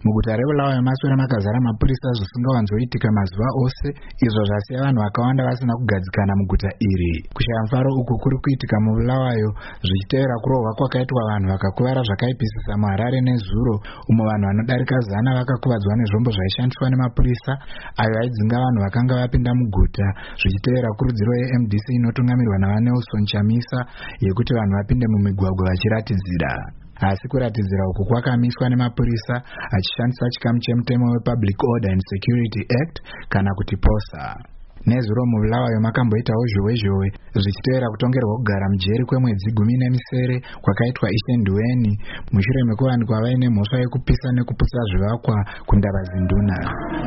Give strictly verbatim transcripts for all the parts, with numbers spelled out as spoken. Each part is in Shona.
Muguta reBulawayo maswera makazara mapurisa zvisingawanzoitika mazuva ose, izvo zvasiya vanhu vakawanda vasina kugadzikana muguta iri. Kushaya mufaro uku kuri kuitika muBulawayo zvichitevera kurohwa kwakaitwa vanhu vakakuvara zvakaipisisa muHarare nezuro, umo vanhu vanodarika zana vakakuvadzwa nezvombo zvaishandiswa nemapurisa ayo aidzinga vanhu vakanga vapinda muguta, zvichitevera kurudziro yeM D C inotungamirwa naVanelson Chamisa yekuti vanhu vapinde mumigwagwa vachiratidzira. Asi kuratidzira uku kwakamiswa nemapurisa achishandisa chikamu chemutemo wePublic Order and Security Act kana kuti POSA. Nezuro muBulawayo makamboitawo zhowe-zhowe zvichitevera kutongerwa kugara mujeri kwemwedzi gumi nemisere kwakaitwa Ishe Nduweni mushure mekuwanikwa vaine mhosva yekupisa nekuputsa zvivakwa kuNdabazinduna.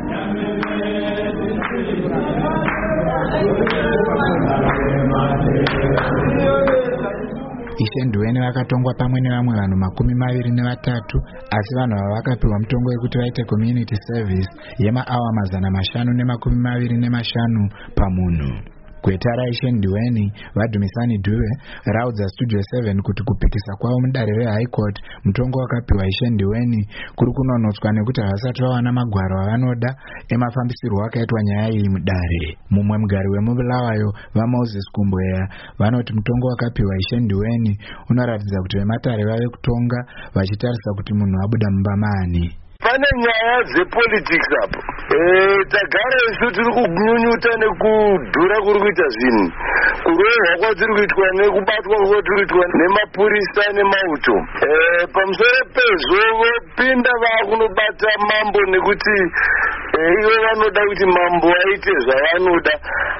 Ishe Nduweni vakatongwa pamwe nevamwe vanhu makumi maviri nevatatu, asi vanhu ava vakapiwa mutongo wekuti vaite community service yemaawa mazana mashanu nemakumi maviri nemashanu pamunhu. Gweta raIshe Nduweni, Vadhumisani Dube, raudza Studio seven kuti kupikisa kwavo mudare reHigh Court mutongo wakapiwa Ishe Nduweni kuri kunonotswa nekuti havasati vawana magwaro avanoda emafambisirwo akaitwa nyaya iyi mudare. Mumwe mugari wemuBulawayo, vaMoses Kumbweya, vanoti mutongo wakapiwa Ishe Nduweni unoratidza kuti vematare vave kutonga vachitarisa kuti munhu abuda mumba maani. Pane nyaya dzepolitics apo. Eh tagara isu tiri kunyunyuta nekudhura kuri kuita zvinhu. Kurohwa kwatiri kuitwa nekubatwa kwatiri kuitwa nemapurisa nemauto. Eh pamusoro pezvo vopinda vakunobata mambo nekuti ivo vanoda kuti mambo aite zvavanoda.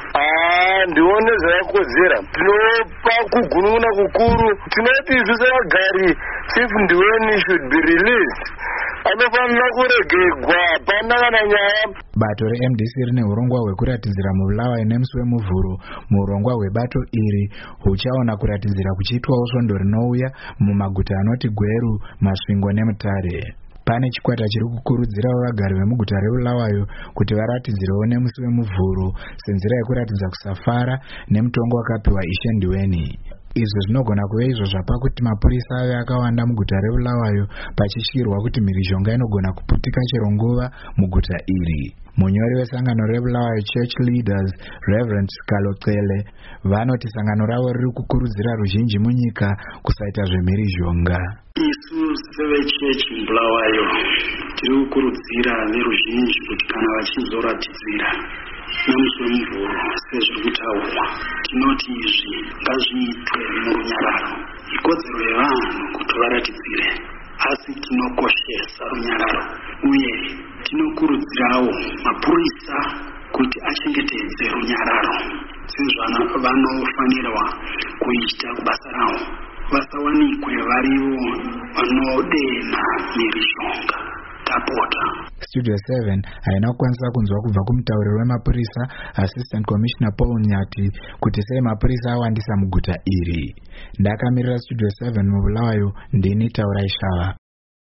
Ah ndione zvakakodzera. Tinopa kugununa kukuru. Tinoti isu sevagari Chief Nduweni should be released. Anofanira kuregegwa hapana kana nyaya. Bato reM D C rine urongwa hwekuratidzira muBulawayo nemusi wemuvhuro. Muurongwa hwebato iri huchaona kuratidzira kuchiitwawo svondo rinouya mumaguta anoti Gweru, Masvingo neMutare. Pane chikwata chiri kukurudzirawo vagari vemuguta reBulawayo kuti varatidzirewo nemusi wemuvhuro senzira yekuratidza kusafara nemutongo wakapiwa Ishe Nduweni. Izvo zvinogona kuve izvo zvapa kuti mapurisa ave akawanda muguta reBulawayo pachishirwa kuti mhirizhonga inogona kuputika chero nguva muguta iri. Munyori wesangano reBulawayo Church Leaders, Reverend Kalocele, vanoti sangano ravo riri kukurudzira ruzhinji munyika kusaita zvemhirizhonga. Isu sevechechi muBulawayo tiri kukurudzira veruzhinji kuti kana vachizoratidzira nemusi wemuvhuro sezviri kutaurwa, tinoti izvi ngazviitwe murunyararo. Ikodzero yevanhu kuti varatidzire, asi tinokoshesa runyararo uye tinokurudzirawo mapurisa kuti achengetedze runyararo sezvo vanofanirwa kuita basa ravo, vasawanikwe varivo vanodena mhirizhonga. Studio seven haina kukwanisa kunzwa kubva kumutauriri wemapurisa Assistant Commissioner Paul Nyati kuti sei mapurisa awandisa muguta iri. Ndakamirira Studio seven muBulawayo, ndini Taurai Shava.